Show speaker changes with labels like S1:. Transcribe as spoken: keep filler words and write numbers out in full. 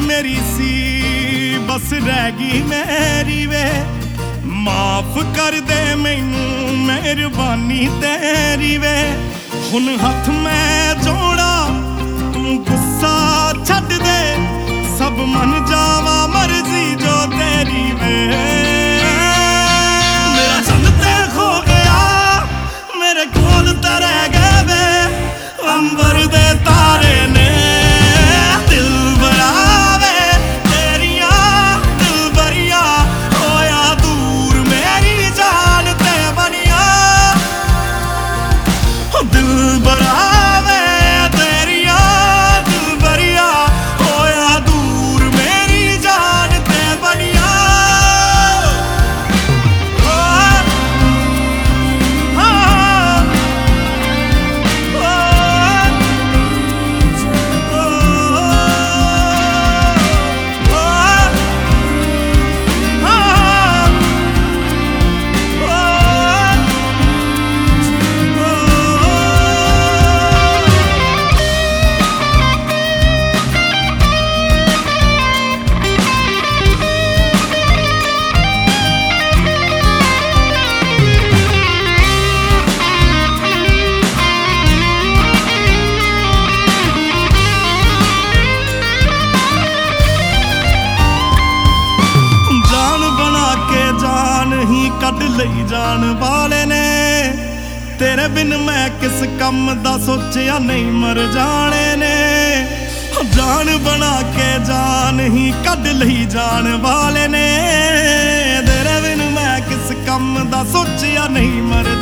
S1: मेरी सी बस रह गई मेरी वे माफ कर दे मैनू मेहरबानी तेरी वे हुन हथ मैं जोड़ा तू गुस्सा छड्ड दे सब मन जावा मर्जी जो तेरी वे मेरा चंद ते खो गया मेरे कोल ते रह गए वे अंबर दे तारे ने दिल बरावे तेरिया दिल बरिया होया दूर मेरी जान ते बनिया दिल बरावे तेरिया दिल बरिया होया दूर मेरी जान ते बनिया ਕੱਢ ਲਈ ਜਾਣ ਵਾਲੇ ਨੇ ਤੇਰੇ ਬਿਨ ਮੈਂ ਕਿਸ ਕੰਮ ਦਾ ਸੋਚਿਆ ਨਹੀਂ ਮਰ ਜਾਣੇ ਨੇ ਜਾਨ ਬਣਾ ਕੇ ਜਾਨ ਹੀ ਕੱਢ ਲਈ ਜਾਣ ਵਾਲੇ ਨੇ ਤੇਰੇ ਬਿਨ ਮੈਂ ਕਿਸ ਕੰਮ ਦਾ ਸੋਚਿਆ ਨਹੀਂ ਮਰ